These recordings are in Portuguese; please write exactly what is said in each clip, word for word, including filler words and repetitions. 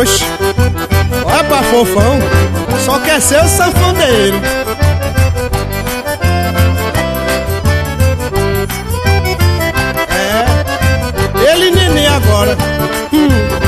Oxe, olha pra fofão, só quer ser o sanfoneiro. É, ele e neném agora. hum.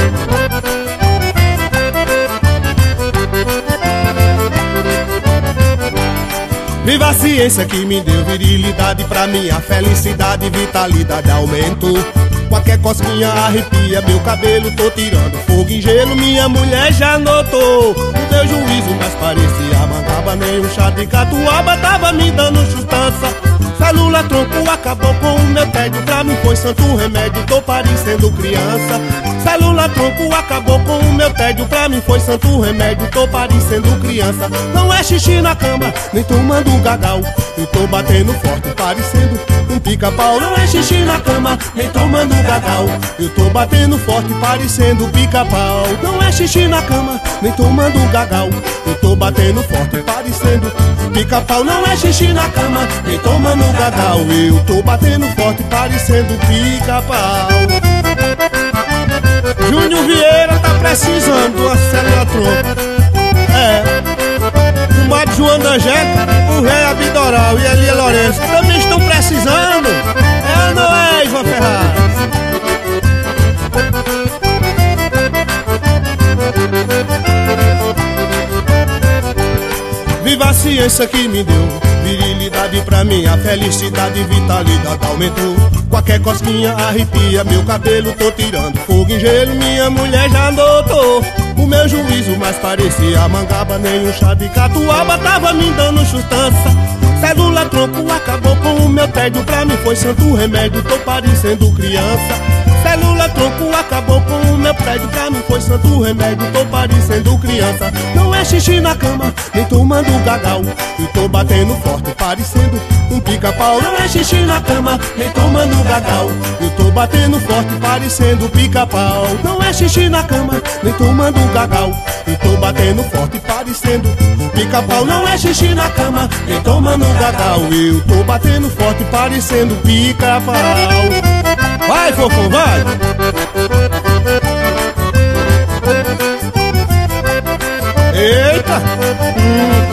Viva a ciência que me deu virilidade, pra minha felicidade, vitalidade aumentou. Qualquer cosquinha arrepia meu cabelo, tô tirando fogo em gelo, minha mulher já notou. O meu juízo mais parecia mangaba, nem um chá de catuaba tava me dando chutança. Célula tronco acabou com o meu tédio, pra mim foi santo remédio, tô parecendo criança. Célula tronco acabou com o meu tédio, pra mim foi santo remédio, tô parecendo criança. Não é xixi na cama, nem tomando um gagal, eu tô batendo forte, parecendo um pica-pau. Não é xixi na cama, nem tomando um gagal, eu tô batendo forte, parecendo pica-pau. Não é xixi na cama, nem tomando um gagal, eu tô batendo forte, parecendo pica-pau. Não é xixi na cama, nem tomando um gagal, eu tô batendo forte, parecendo pica-pau. Júnior Vieira tá precisando de uma célula tronco. É, o Mário João da Angélica, o Rei Abidoral e Elia Lourenço também estão precisando. É ou não é, Ivan Ferraz? Viva a ciência que me deu virilidade, pra mim a felicidade e vitalidade aumentou. Qualquer cosquinha arrepia meu cabelo, tô tirando fogo em gelo, minha mulher já notou. O meu juízo mais parecia mangaba, nem um chá de catuaba tava me dando chutança. Célula tronco acabou com o meu tédio, pra mim foi santo remédio, tô parecendo criança. Célula tronco acabou com o meu prédio, pra mim foi santo remédio, tô parecendo criança. Não é xixi na cama, nem tomando gagal, eu tô batendo forte, parecendo um pica-pau. Não é xixi na cama, nem tomando gagal, eu tô batendo forte, parecendo pica-pau. Não é xixi na cama, nem tomando gagal, eu tô batendo forte, parecendo pica-pau. Não é xixi na cama, nem tomando gagal, eu tô batendo forte, parecendo pica-pau. Vai, fofão, vai! Eita! Hum.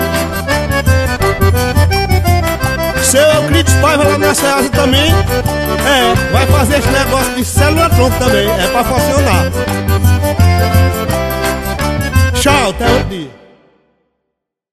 Seu Euclides Paiva lá na Ceasa também. É, vai fazer esse negócio de célula tronco também. É pra funcionar. Tchau, até outro dia.